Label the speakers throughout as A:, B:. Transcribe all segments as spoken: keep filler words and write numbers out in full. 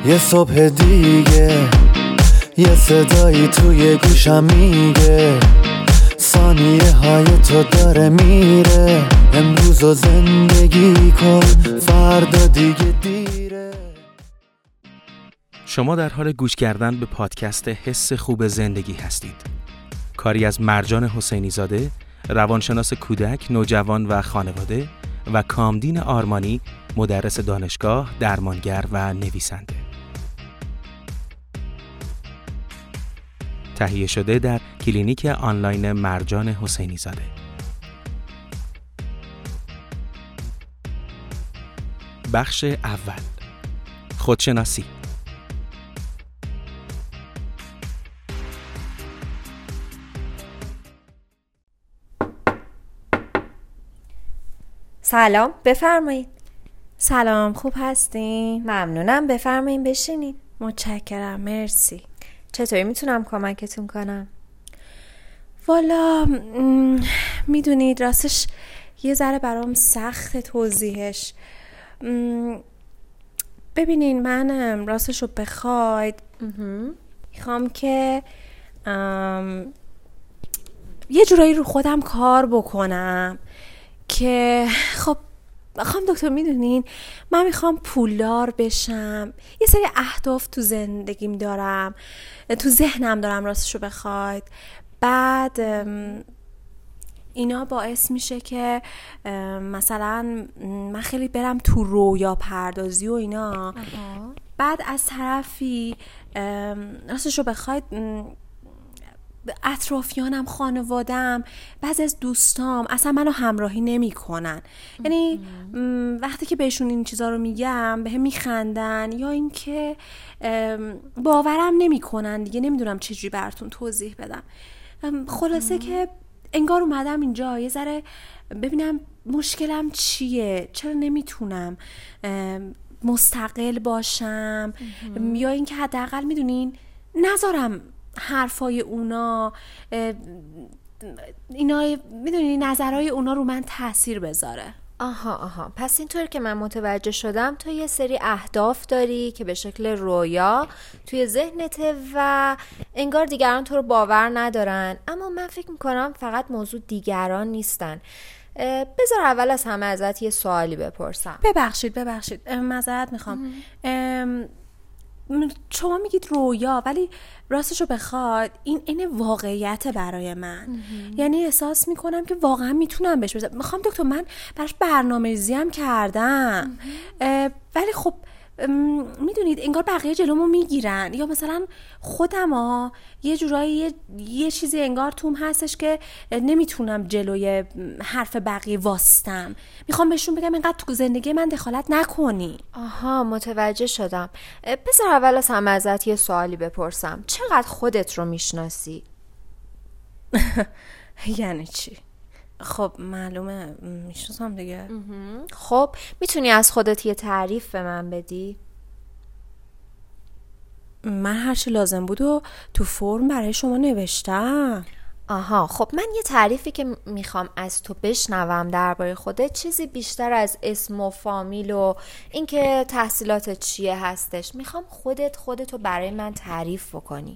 A: یه صبح دیگه یه صدایی توی گوشم میگه ثانیه های تو داره میره، امروز رو زندگی کن فردا دیگه دیره.
B: شما در حال گوش کردن به پادکست حس خوب زندگی هستید. کاری از مرجان حسینی زاده، روانشناس کودک، نوجوان و خانواده، و کامدین آرمانی، مدرس دانشگاه، درمانگر و نویسنده. تهیه شده در کلینیک آنلاین مرجان حسینی زاده. بخش اول، خودشناسی.
C: سلام، بفرمایید.
D: سلام، خوب هستین؟
C: ممنونم، بفرمایید بشینید.
D: متشکرم، مرسی.
C: چطوری میتونم کمکتون کنم؟
D: والا میدونید راستش یه ذره برام سخت توضیحش. ببینین من راستش رو بخواید میخوام که یه جورایی رو خودم کار بکنم که خب خانم دکتر میدونین من میخوام پولدار بشم. یه سری اهداف تو زندگیم دارم، تو ذهنم دارم راستشو بخواید. بعد اینا باعث میشه که مثلا من خیلی برم تو رویا پردازی و اینا. اه. بعد از طرفی راستشو بخواید اطرافیانم، خانوادم، بعضی از دوستام اصلا منو همراهی نمی کنن. یعنی وقتی که بهشون این چیزا رو میگم بهم میخندن یا اینکه باورم نمی کنن دیگه. نمیدونم چجوری براتون توضیح بدم. خلاصه که انگار اومدم اینجا یه ذره ببینم مشکلم چیه، چرا نمیتونم مستقل باشم، یا اینکه حداقل میدونین نذارم حرفای اونا اینا میدونی نظرهای اونا رو من تاثیر بذاره.
C: آها آها پس اینطور که من متوجه شدم تو یه سری اهداف داری که به شکل رویا توی ذهنته و انگار دیگران تو رو باور ندارن، اما من فکر میکنم فقط موضوع دیگران نیستن. بذار اول از همه ازت یه سوالی بپرسم.
D: ببخشید ببخشید معذرت میخوام. شما میگید رویا ولی راستشو بخواد این این واقعیت برای من. یعنی احساس میکنم که واقعا میتونم بهش برسم. میخوام دکتر من براش برنامه‌ریزی هم کردم ولی خب میدونید انگار بقیه جلومو میگیرن، یا مثلا خودم ها یه جورایی یه, یه چیزی انگار توم هستش که نمیتونم جلوی حرف بقیه واستم. میخوام بهشون بگم اینقدر تو زندگی من دخالت نکنی.
C: آها متوجه شدم. بذار اول از همه ازت یه سوالی بپرسم. چقدر خودت رو میشناسی؟
D: یعنی چی؟ خب معلومه میشناسم دیگه.
C: خب میتونی از خودت یه تعریف به من بدی؟
D: من هر چی لازم بود و تو فرم برای شما نوشتم.
C: آها خب من یه تعریفی که میخوام از تو بشنوم درباره خودت چیزی بیشتر از اسم و فامیل و اینکه تحصیلاتت چیه هستش. میخوام خودت خودتو برای من تعریف بکنی.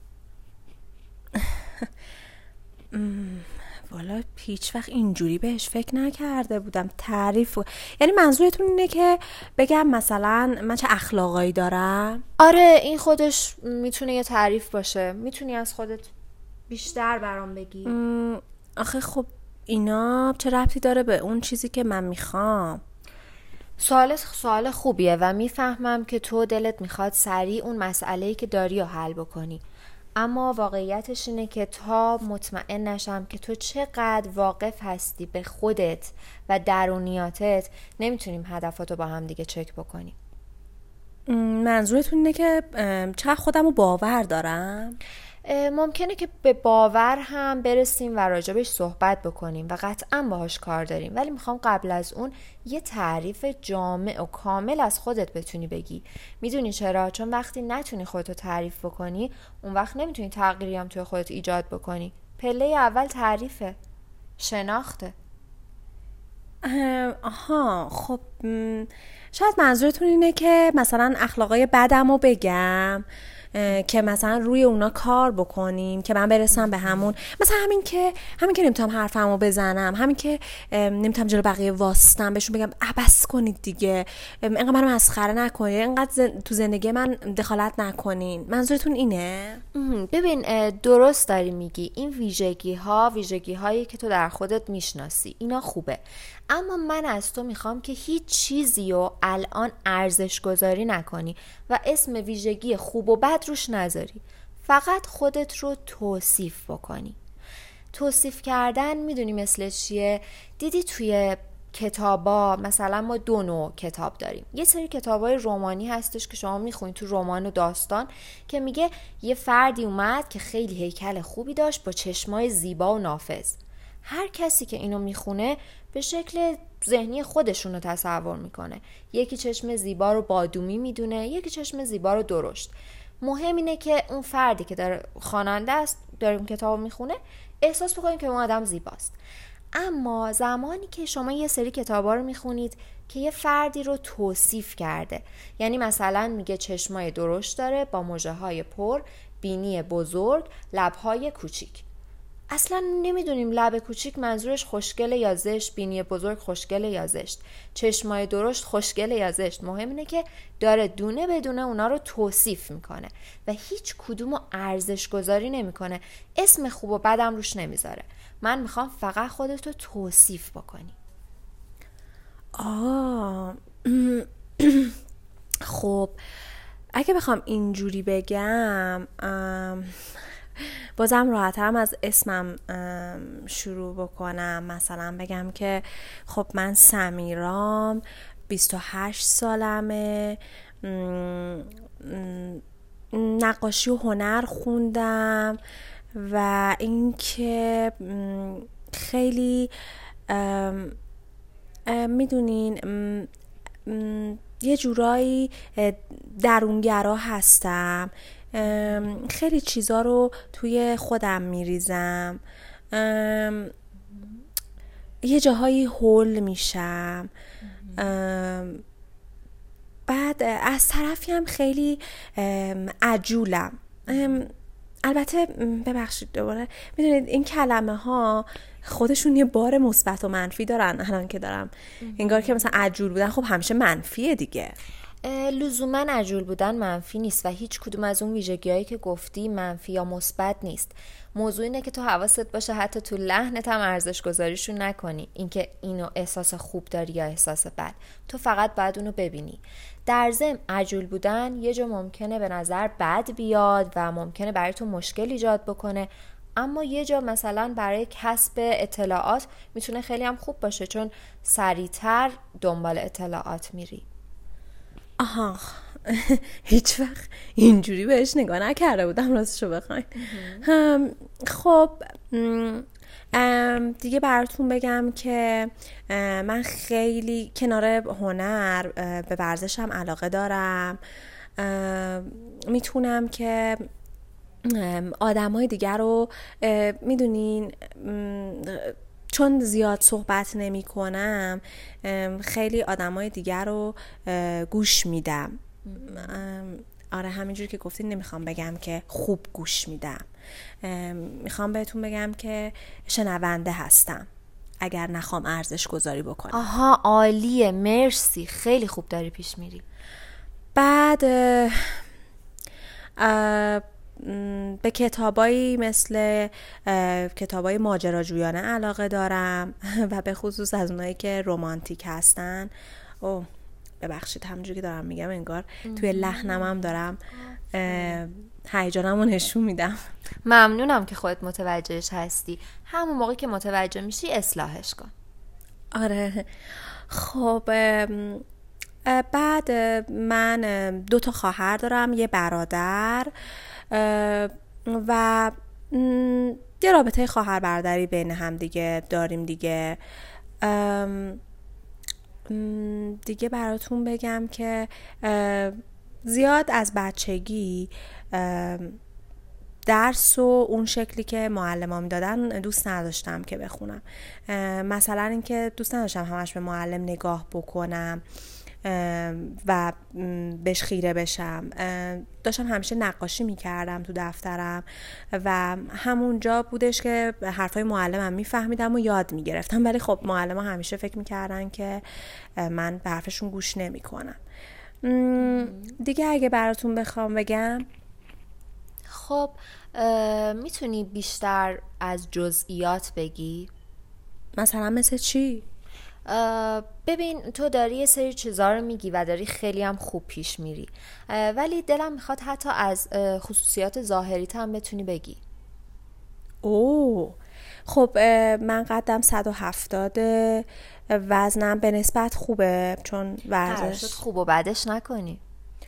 D: والا هیچ وقت اینجوری بهش فکر نکرده بودم. تعریف و... یعنی منظورتون اینه که بگم مثلا من چه اخلاقایی دارم؟
C: آره این خودش میتونه یه تعریف باشه. میتونی از خودت بیشتر برام بگی؟
D: آخه خب اینا چه ربطی داره به اون چیزی که من میخوام؟
C: سوال سوال خوبیه و میفهمم که تو دلت میخواد سریع اون مسئله‌ای که داری رو حل بکنی، اما واقعیتش اینه که تا مطمئن نشم که تو چقدر واقف هستی به خودت و درونیاتت نمیتونیم هدفاتو با هم دیگه چک بکنیم.
D: منظورتون اینه که چقدر خودم رو باور دارم؟
C: ممکنه که به باور هم برسیم و راجبش صحبت بکنیم و قطعا باهاش کار داریم، ولی میخوام قبل از اون یه تعریف جامع و کامل از خودت بتونی بگی. میدونی چرا؟ چون وقتی نتونی خودتو تعریف بکنی اون وقت نمیتونی تغییری هم توی خودت ایجاد بکنی. پله اول تعریفه، شناخته.
D: آها خب شاید منظورتون اینه که مثلا اخلاقای بدمو بگم که مثلا روی اونا کار بکنیم که من برسم به همون، مثلا همین که همین که نمیتونم حرفمو بزنم، همین که نمیتونم جلو بقیه واسطم بهشون بگم عبس کنید دیگه، اینقدر منو مسخره نکنید، اینقدر زن... تو زندگی من دخالت نکنین. منظورتون اینه؟
C: ببین درست داری میگی، این ویژگی ها ویژگی هایی که تو در خودت میشناسی اینا خوبه، اما من از تو میخوام که هیچ چیزی رو الان ارزش گذاری نکنی و اسم ویژگی خوب و بد روش نذاری، فقط خودت رو توصیف بکنی. توصیف کردن میدونی مثل چیه؟ دیدی توی کتابا مثلا ما دو نوع کتاب داریم، یه سری کتابای رمانی هستش که شما میخونید تو رمان و داستان که میگه یه فردی اومد که خیلی هیکل خوبی داشت با چشمای زیبا و نافذ. هر کسی که اینو میخونه به شکل ذهنی خودشون رو تصور میکنه، یکی چشم زیبا رو بادومی میدونه، یکی چشم زیبا رو درشت. مهم اینه که اون فردی که داره خواننده است داره اون کتاب میخونه احساس بکنید که اون آدم زیباست. اما زمانی که شما یه سری کتابا رو میخونید که یه فردی رو توصیف کرده، یعنی مثلا میگه چشمای درشت داره با مژه‌های پر، بینی بزرگ، لب‌های کوچیک، اصلا نمیدونیم لب کوچیک منظورش خوشگله یا زشت، بینی بزرگ خوشگله یا زشت، چشمای درشت خوشگله یا زشت. مهم اینه که داره دونه بدونه اونا رو توصیف میکنه و هیچ کدومو ارزش گذاری نمیکنه، اسم خوب و بدم روش نمیذاره. من میخوام فقط خودتو توصیف بکنی.
D: آه خب اگه بخوام اینجوری بگم بازم راحت‌ترم از اسمم شروع بکنم. مثلا بگم که خب من سمیرام، بیست و هشت سالمه، نقاشی و هنر خوندم و اینکه خیلی میدونین یه جورایی درونگرا هستم، خیلی چیزا رو توی خودم میریزم، یه جاهایی هول میشم، بعد از طرفی هم خیلی عجولم. البته ببخشید دوباره، میدونید این کلمه ها خودشون یه بار مثبت و منفی دارن. الان که دارم انگار که مثلا عجول بودن خب همیشه منفیه دیگه.
C: لزوما عجول بودن منفی نیست و هیچ کدوم از اون ویژگی‌هایی که گفتی منفی یا مثبت نیست. موضوع اینه که تو حواست باشه حتی تو لحنت هم ارزش گذاریشون نکنی، اینکه اینو احساس خوب داری یا احساس بد، تو فقط باید اونو ببینی. در ضمن عجول بودن یه جا ممکنه به نظر بد بیاد و ممکنه برای تو مشکل ایجاد بکنه، اما یه جا مثلا برای کسب اطلاعات میتونه خیلی هم خوب باشه، چون سریعتر دنبال اطلاعات میری.
D: آها هیچ وقت اینجوری بهش نگاه نکرده بودم راستشو بخواین. خب دیگه براتون بگم که من خیلی کنار هنر به ورزشم علاقه دارم، میتونم که آدمای دیگر رو میدونین چون زیاد صحبت نمی کنم خیلی آدمای دیگر رو گوش میدم. آره همینجور که گفتین نمیخوام بگم که خوب گوش میدم، میخوام بهتون بگم که شنونده هستم اگر نخوام ارزش گذاری بکنم.
C: آها عالیه، مرسی، خیلی خوب داری پیش میری.
D: بعد اه اه به کتابایی مثل کتابای ماجراجویانه علاقه دارم و به خصوص از اونایی که رمانتیک هستن. اوه ببخشید همونجوری که دارم میگم انگار توی لحنم هم دارم هیجانمو نشون میدم.
C: ممنونم که خودت متوجهش هستی، همون موقع که متوجه میشی اصلاحش کن.
D: آره خب بعد من دو تا خواهر دارم، یه برادر و یه رابطه خواهر برادری بین هم دیگه داریم دیگه. دیگه براتون بگم که زیاد از بچگی درس و اون شکلی که معلم‌ها میدادن دوست نداشتم که بخونم. مثلا اینکه دوست نداشتم همش به معلم نگاه بکنم و بهش خیره بشم. داشتم همیشه نقاشی میکردم تو دفترم و همونجا بودش که حرفای معلمم میفهمیدم و یاد میگرفتم، ولی خب معلم‌ها همیشه فکر میکردن که من به حرفشون گوش نمیکنم. دیگه اگه براتون بخوام بگم،
C: خب میتونی بیشتر از جزئیات بگی؟
D: مثلا مثل چی؟
C: ببین تو داری یه سری چیزا رو میگی و داری خیلی هم خوب پیش میری، ولی دلم میخواد حتی از خصوصیات ظاهریت هم بتونی بگی.
D: اوه خب من قدم صد و هفتاد، وزنم به نسبت خوبه چون ورزش.
C: خوب و بدش نکنی.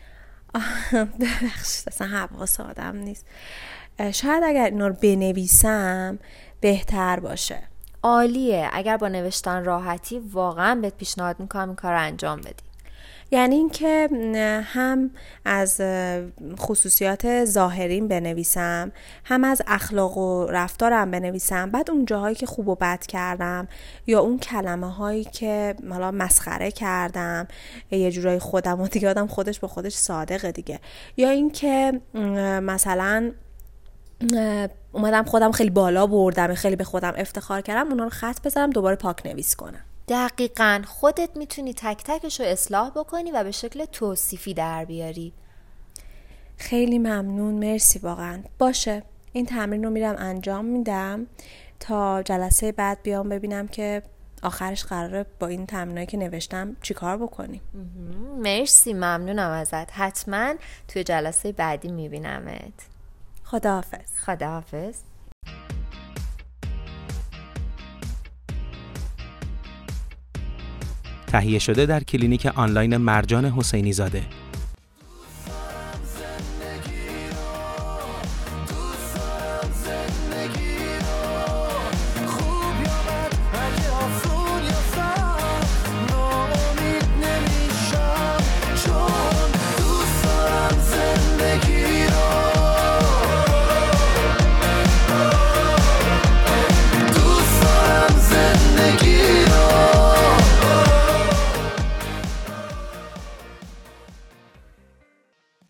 D: ببخشید اصلا حواس آدم نیست. شاید اگر اینا رو بنویسم بهتر باشه.
C: عالیه، اگر با نوشتن راحتی واقعا بهت پیشنهاد میکنم این کار رو انجام بدی.
D: یعنی این که هم از خصوصیات ظاهریم بنویسم، هم از اخلاق و رفتارم بنویسم، بعد اون جاهایی که خوب و بد کردم یا اون کلمه هایی که حالا مسخره کردم یه جورایی خودم و دیگه آدم خودش با خودش صادقه دیگه، یا این که مثلا اومدم خودم خیلی بالا بردم، خیلی به خودم افتخار کردم، اونا رو خط بزنم دوباره پاک نویس کنم.
C: دقیقاً خودت میتونی تک تکش رو اصلاح بکنی و به شکل توصیفی در بیاری.
D: خیلی ممنون، مرسی واقعا. باشه این تمرین رو میرم انجام میدم تا جلسه بعد بیام ببینم که آخرش قراره با این تمرینایی که نوشتم چی کار بکنیم.
C: مرسی، ممنونم ازت. حتما توی جلسه بعدی میبینمت.
D: خداحافظ.
C: خداحافظ.
B: تهیه شده در کلینیک آنلاین مرجان حسینی زاده.